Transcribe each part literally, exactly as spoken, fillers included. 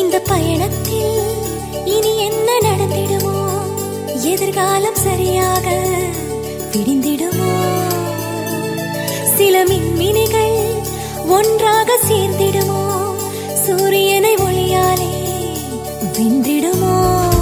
இந்த பயணத்தில் இனி என்ன நடந்திடுமோ, எதிர்காலம் சரியாக விடிந்திடுமோ, சில மின்மினிகள் ஒன்றாக சேர்ந்திடுமோ, சூரியனை ஒளியாலே வென்றிடுமோ.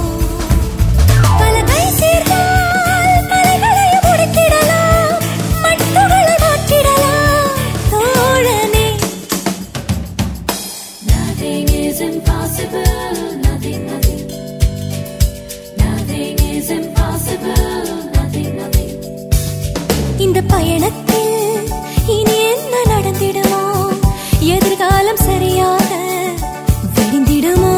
இந்த பயணத்தில் இனி என்ன நடந்திடுமோ, எதிர்காலம் சரியாக விடிந்திடுமோ.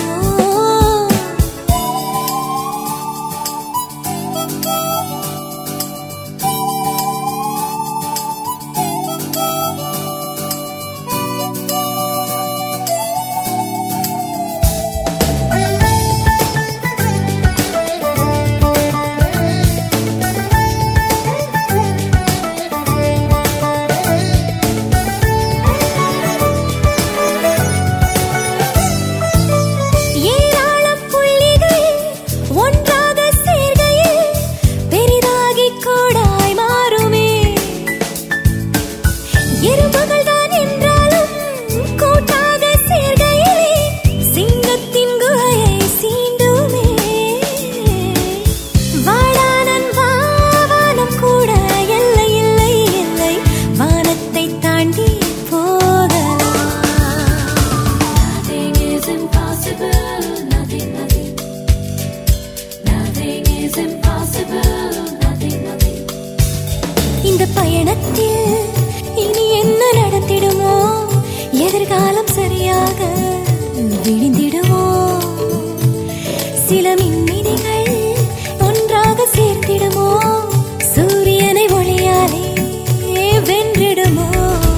இந்த பயணத்தில் இனி என்ன நடந்திடுமோ, எதிர்காலம் சரியாக விடிந்திடுமோ, சில மின்மினிகள் ஒன்றாக சேர்த்திடுமோ, சூரியனை ஒளியாலே வென்றிடுமோ.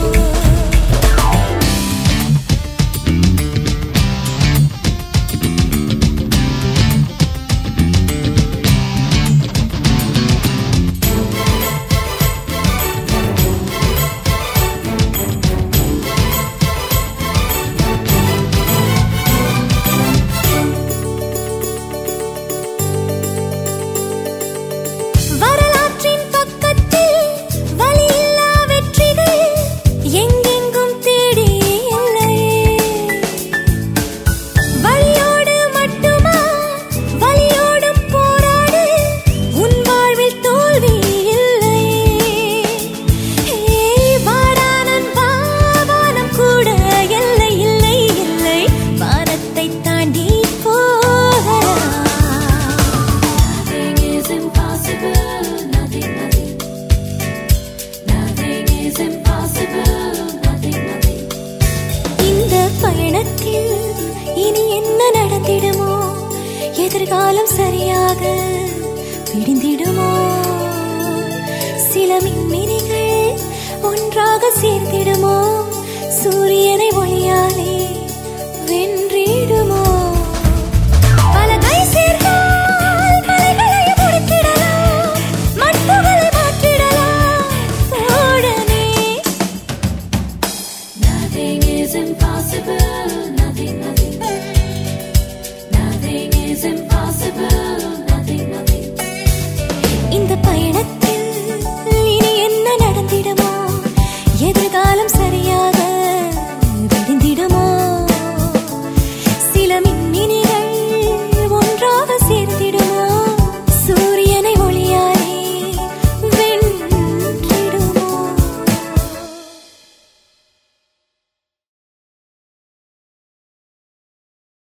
பயணத்தில் இனி என்ன நடந்திடுமோ, எதிர்காலம் சரியாக விடிந்திடுமோ, சில மின்மினிகள் ஒன்றாக சேர்ந்திடுமோ, சூரியனை ஒளியாலே வென்றிடுமோ. பல கை சேர்ந்தால் மலைகளை முடித்திடலாம், மண்புகளை மாற்றிடலாம் உடனே. Nothing is impossible.